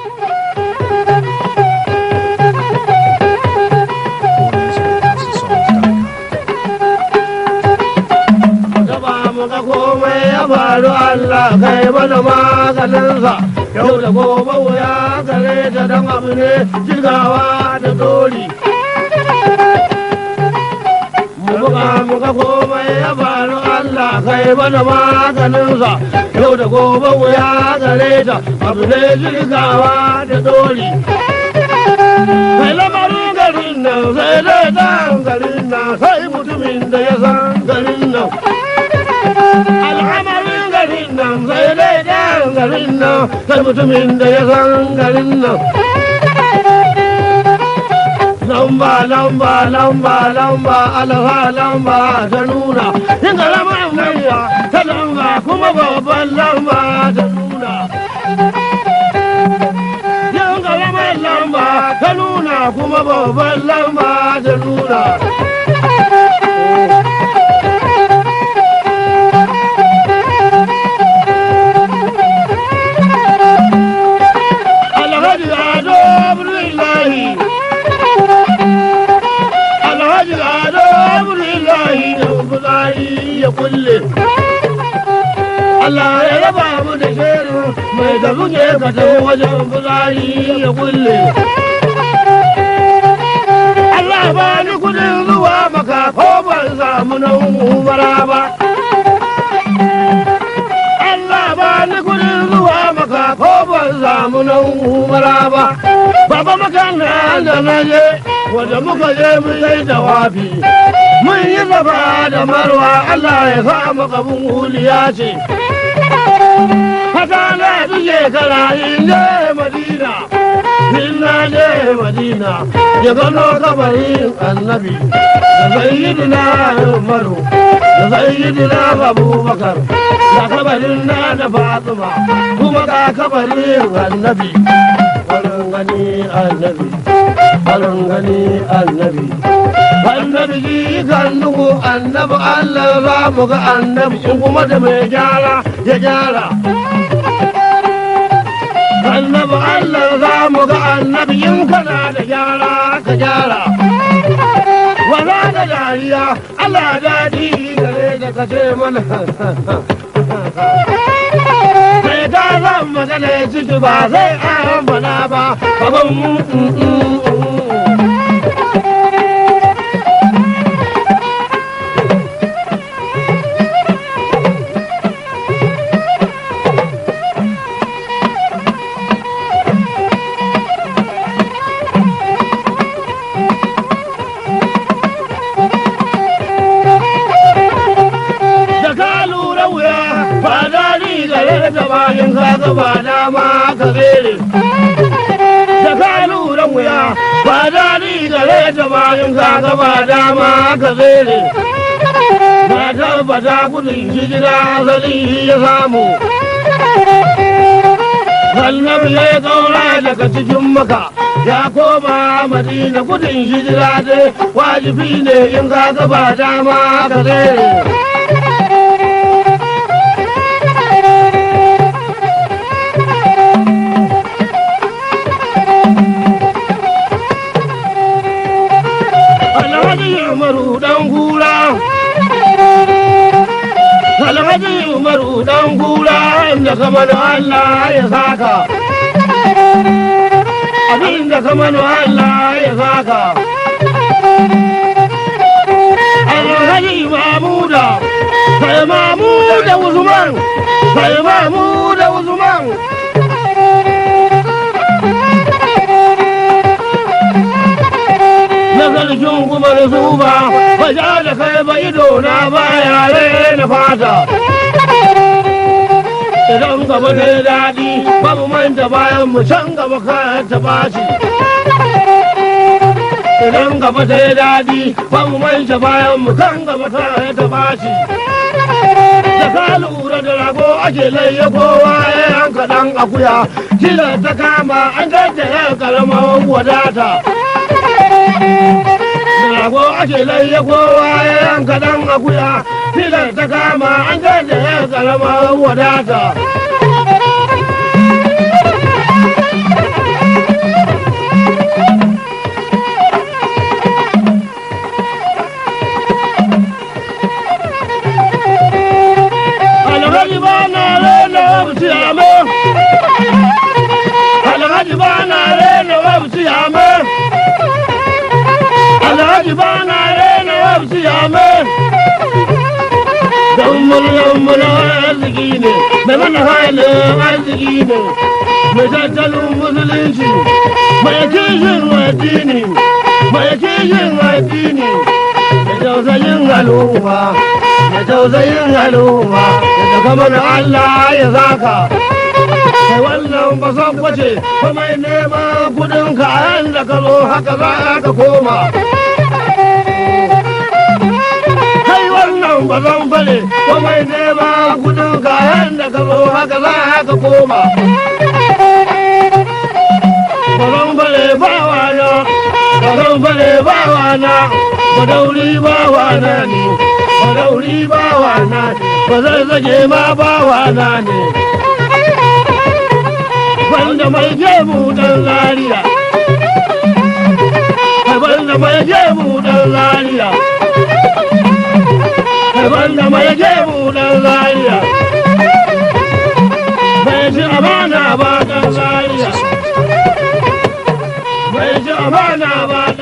faru Allah kai mana maganinsa yau da gobe wuya gare ta dan abu ne jirgawa da dori muka komai ya faru Allah kai mana maganinsa yau da gobe wuya gare ta abu ne jirgawa da dori kai lamarin garin nan sai dai dan garin nan sai mutumin da ya san garin nan al'amarin garin nan sai dai dan garin nan sai mutumin da ya san garin nan lamba alha lamba ta nuna yin karamar maiya ta lamba kuma babban lamba ta nuna yin karamar lamba ta nuna kuma babban lamba ta nuna ya kulle Allah ya raba mu da sheru mai da muke ka tafi wajen fuzari ya kulle Allah ba ni kudin zuwa maka ko ban samu na umara ba Allah ba ni kudin zuwa maka ko ban samu na umara ba baba makana da na je wanda muka je mu yi jawabi mun yi gaba da marwa Allah ya sa maka bunguliya ce haka na fi shekara inda madina ya gano kabarin annabi da sayyidina umaru da sayyidina abubakar da kabarin na da fatima kuma ga kabarin annabi farin gani annabi farin gani annabi annabi ji kan nugu annabi Allah za mu ga annabi in kuma da mai gyara ya gyara annabi Allah za mu ga annabi in kana da gyara ka gyara wala da dariya Allah daɗi gare da ka ce mana sai ta zan magana ciki ba sai an bana ba abin bayan ka gaba dama ka tsere da ka lura wuya ba daɗi gare ta bayan ka gaba dama ka tsere na tabbata gudun hijira asali ya samu annabi ya kaura daga cikin maka ya koma madina gudun hijira dai wajibi ne in ka gaba dama ka tsere Alhaji Umaru dan kura da kamar Allah ya saka abin da kamar Allah ya saka Alhaji Mamuda sai Mamuda Usman sai Mamuda Usman na sarkin kuma da su ba ja da kai ba ido na ba yare na fata idan gaba da daɗi ba mu manta bayan mu can gaba kayan ta bashi idan gaba da daɗi ba mu manta bayan mu kan gaba kayan ta bashi da ka lura da rago ake laye kowa ya yanka ɗan akuya kila ta kama an gaggaya karamar wadata rago ake laye kowa ya yanka ɗan akuya filar ta kama an gaje ya karamar wadata ba na rena wabci amen don mulmula arziki ne mai mana halin arziki ne mai tattalin musulunci mai kishin addini mai kishin addini da tausayin al'umma da tausayin al'umma da kamar Allah ya zaka kai wannan ba san kwace ba mai neman kudin ka da ka zo haka za ka koma kai wannan ba zan fare ba mai neman kudin ka da ka zo haka za ka koma ba zan fare ba wana ba zan fare ba wana ba dauri ba wana ne ba dauri ba wana ba zan zage ma ba wana ne banda mai gemu dan lariya banda mai gemu dan lariya banda mai gemu dan lariya bai ji amana ba dan lariya bai ji amana ba